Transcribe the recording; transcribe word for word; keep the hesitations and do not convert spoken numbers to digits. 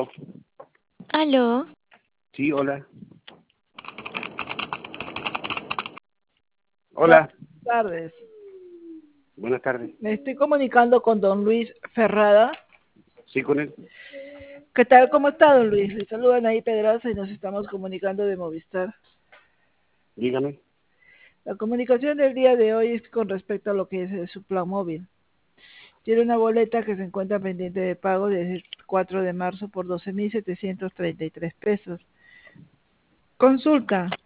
Aló, Sí, hola. Buenas Hola, tardes. buenas tardes. Me estoy comunicando con don Luis Ferrada. Sí, con él. ¿Qué tal? ¿Cómo está, don Luis? Le saludan ahí Pedraza y nos estamos comunicando de Movistar. Dígame. La comunicación del día de hoy es con respecto a lo que es eh, su plan móvil. Tiene una boleta que se encuentra pendiente de pago desde el cuatro de marzo por doce mil setecientos treinta y tres pesos. Consulta,